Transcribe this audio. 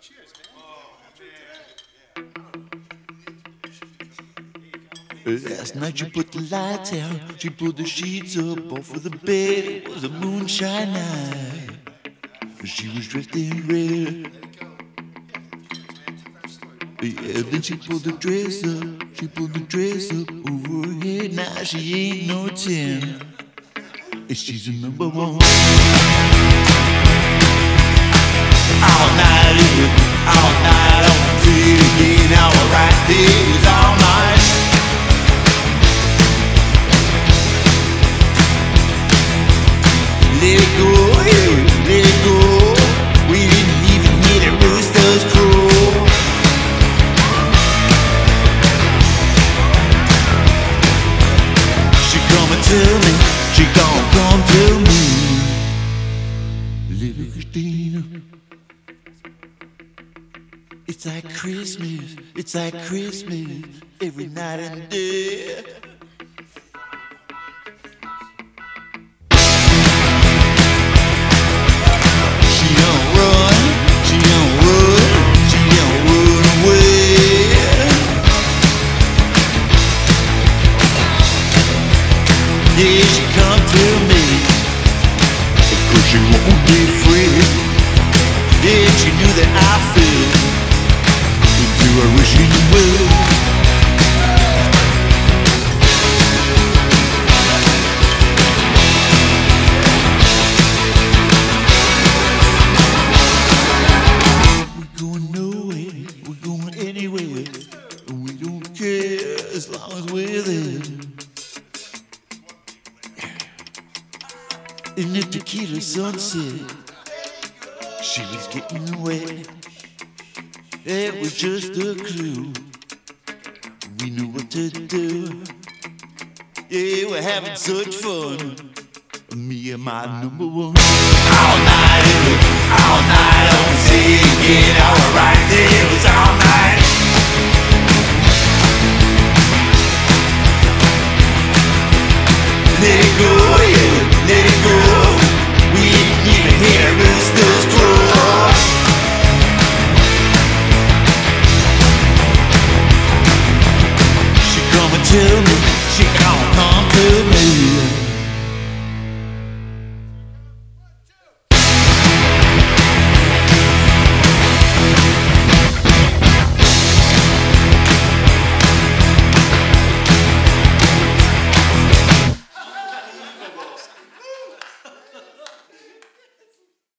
Last night she put the lights out, she pulled the sheets up off of the bed. It was a moonshine night. She was dressed in red. Yeah, then she pulled the dress up over her head. Now she ain't no 10, and she's a number 1. All night in, all night on TV, now I write these all night. Let it go, yeah, let it go. We didn't even hear the roosters crow. She coming to me, she gon' come to me. Little Christina. It's like Christmas, every night and day. Yeah, she come to me, 'cause she won't be free. Yeah, she knew that I feel, do I wish she would. We're going nowhere, we're going anywhere, and we don't care as long as we're there. In the tequila sunset, she was getting wet. It was just a clue. We knew what to do. Yeah, we're having such fun. Me and my number 1. All night on singing, alright.